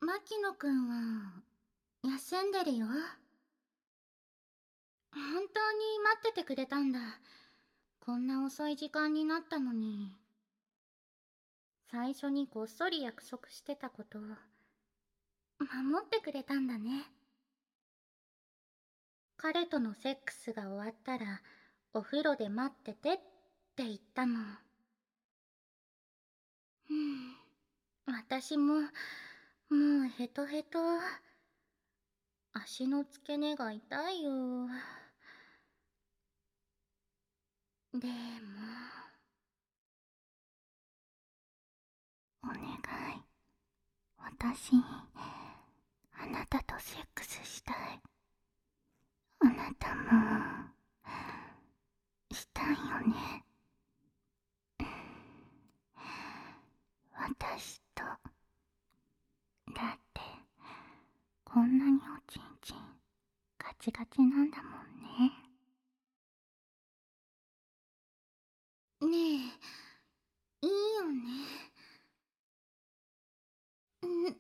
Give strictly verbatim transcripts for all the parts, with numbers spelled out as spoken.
牧野くんは休んでるよ。本当に待っててくれたんだ。こんな遅い時間になったのに。最初にこっそり約束してたこと守ってくれたんだね。彼とのセックスが終わったらお風呂で待っててって言ったの。うん私ももうヘトヘト。足の付け根が痛いよ。でもお願い、私あなたとセックスしたい。あなたもしたいよね。私と。だってこんなにおちんちんガチガチなんだもんね。ねえ、いいよね。ん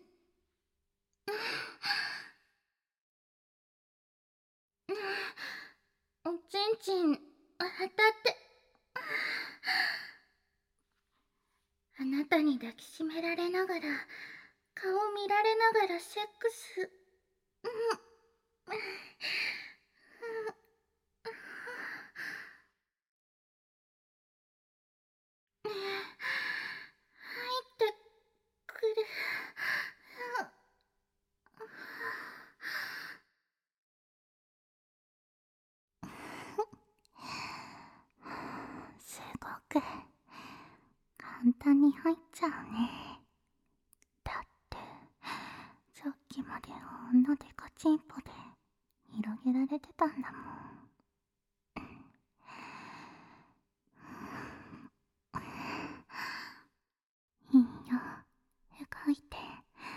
おちんちん当たって。あなたに抱きしめられながら顔見られながらセックス。入ってくる。すごく簡単に入っちゃうね。だってさっきまであんなデカチンポで広げられてたんだもん。いいよ、動いて。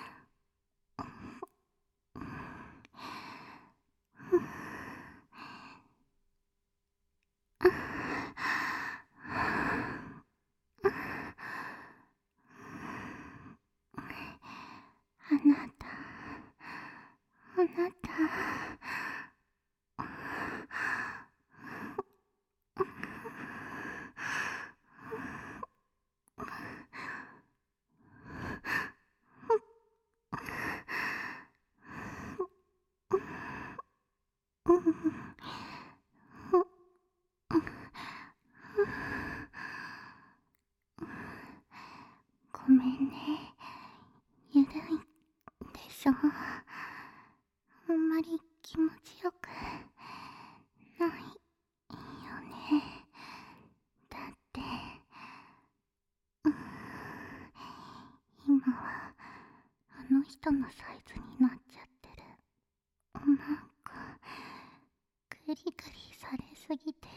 あなたあなたごめんね、ゆるいでしょ。あんまり気持ちよくないよね。だって今はあの人のサイズになっちゃってる。なんかグリグリされすぎて。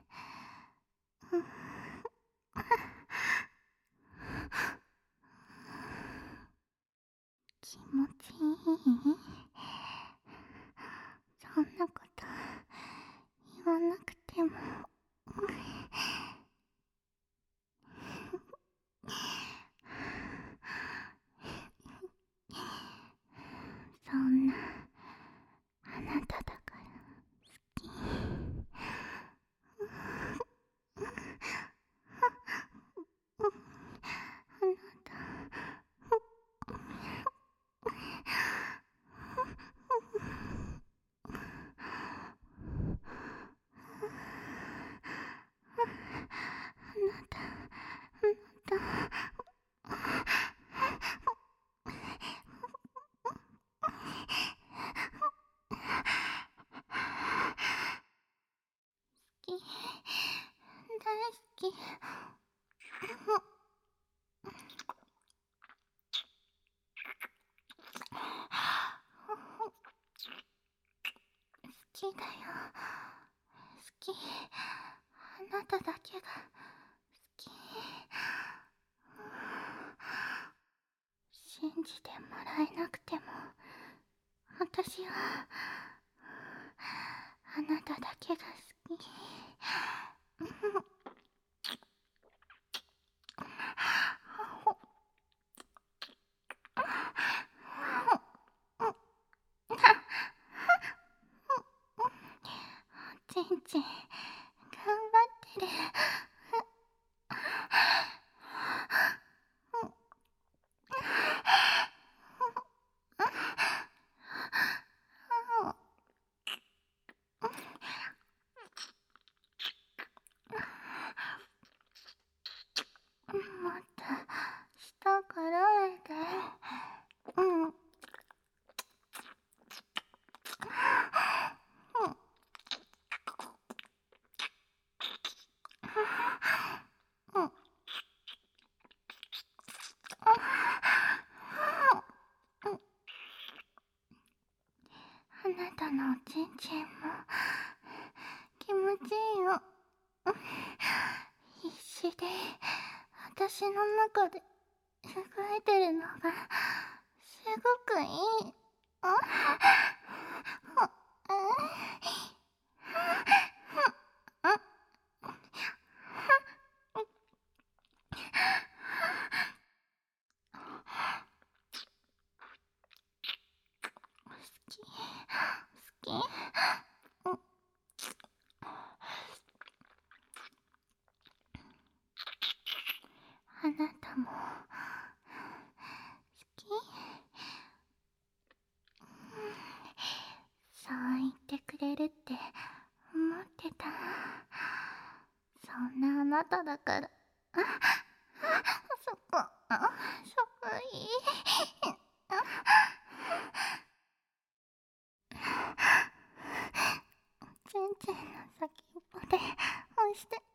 気持ちいい？そんなこと言わなくても。そんなあなただから好き。あなたあなたあなた好き、大好き。好きだよ。好き。あなただけが好き。信じてもらえなくても私はあなただけが好き。 ち頑張ってる。もっと下からえて。うん。あなたのおちんちんも気持ちいいよ。必死で私の中で動いてるのがすごくいい。好き好き。あなたも好き？そう言ってくれるって思ってた。そんなあなただから。あ、そこ、あ、そこいい。ちんちんの先っぽで押して、い、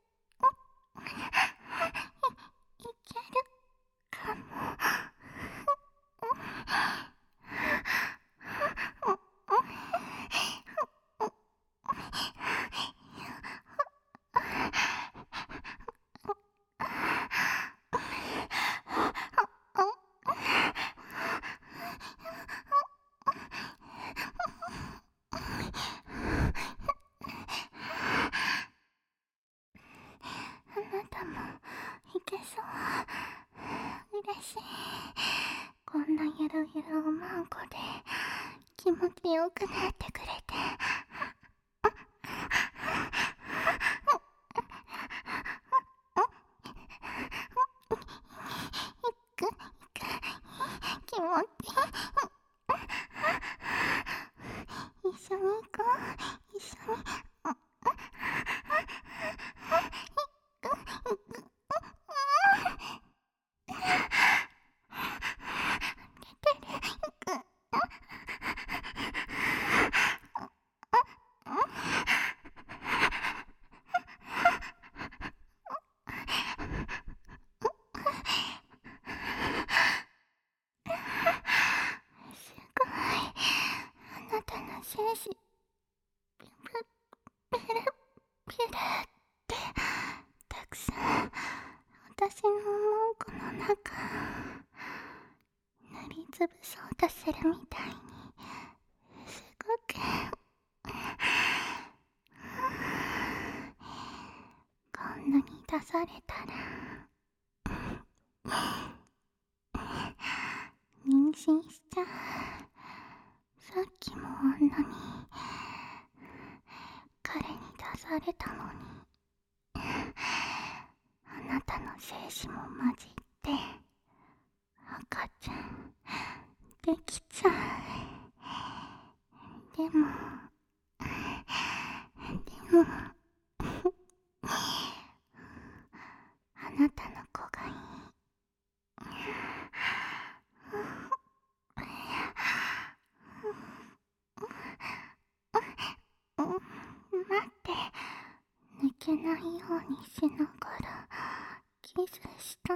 いけるかも。あなたもいけそう。嬉しい。こんなゆるゆるおまんこで気持ちよくなってくれて。いくいく気持ちいい。一緒に行こう。一緒に。すごい。あなたの精子ピュピュルピュルってたくさん私のおもんこの中塗りつぶそうとするみたいにすごくこんなに出されたら妊娠しちゃう。さっきもあんなに彼に出されたのに、あなたの精子も混じって赤ちゃんできちゃう。でもでもあなたの子がいい。待って、抜けないようにしながらキスしたい。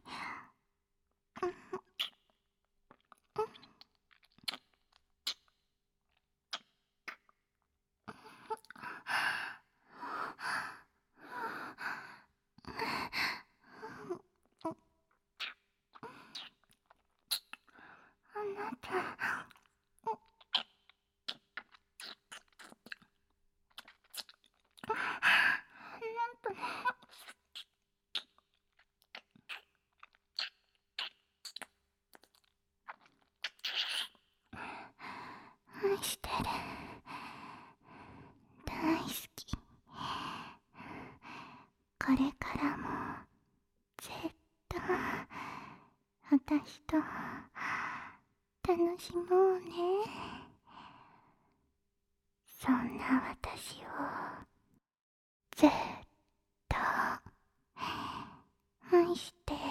あなた、なんと愛してる。大好き。 と楽しもうね。そんな私をずっと愛して